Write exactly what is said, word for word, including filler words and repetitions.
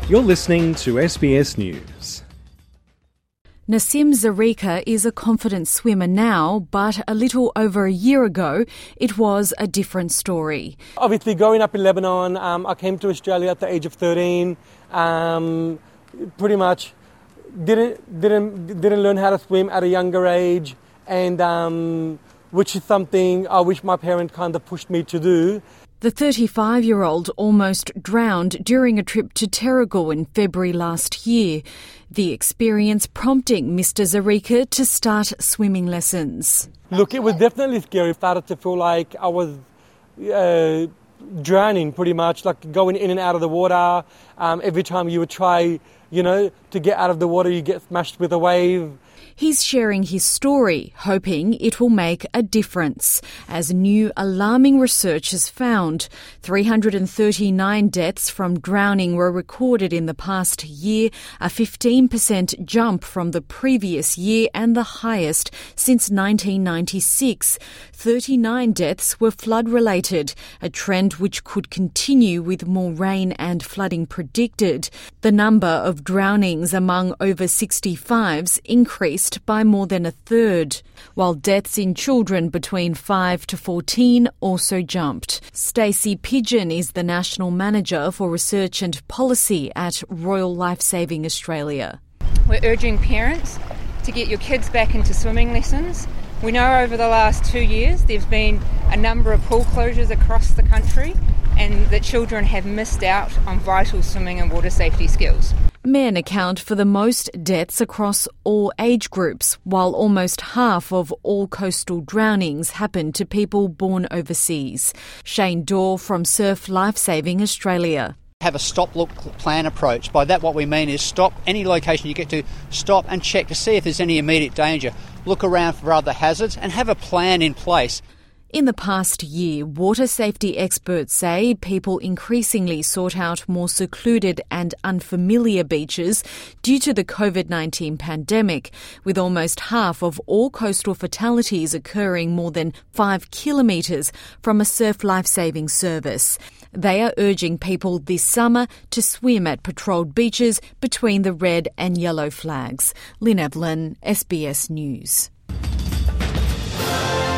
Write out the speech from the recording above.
You're listening to S B S News. Nassim Zarika is a confident swimmer now, but a little over a year ago, it was a different story. Obviously, growing up in Lebanon, um, I came to Australia at the age of thirteen. Um, pretty much didn't didn't didn't learn how to swim at a younger age, and um, which is something I wish my parents kind of pushed me to do. The thirty-five-year-old almost drowned during a trip to Terrigal in February last year, the experience prompting Mister Zarika to start swimming lessons. Look, it was definitely scary. I started to feel like I was uh, drowning pretty much, like going in and out of the water. Um, every time you would try, you know, to get out of the water, you get smashed with a wave. He's sharing his story, hoping it will make a difference. As new alarming research has found, three hundred thirty-nine deaths from drowning were recorded in the past year, a fifteen percent jump from the previous year and the highest since nineteen ninety-six. thirty-nine deaths were flood-related, a trend which could continue with more rain and flooding predicted. The number of drownings among over sixty-fives increased by more than a third, while deaths in children between five to fourteen also jumped. Stacey Pigeon is the National Manager for Research and Policy at Royal Lifesaving Australia. We're urging parents to get your kids back into swimming lessons. We know over the last two years there's been a number of pool closures across the country and that children have missed out on vital swimming and water safety skills. Men account for the most deaths across all age groups, while almost half of all coastal drownings happen to people born overseas. Shane Dorr from Surf Lifesaving Australia. Have a stop, look, plan approach. By that what we mean is stop any location you get to, stop and check to see if there's any immediate danger. Look around for other hazards and have a plan in place. In the past year, water safety experts say people increasingly sought out more secluded and unfamiliar beaches due to the COVID nineteen pandemic, with almost half of all coastal fatalities occurring more than five kilometres from a surf lifesaving service. They are urging people this summer to swim at patrolled beaches between the red and yellow flags. Lynn Evelyn, S B S News.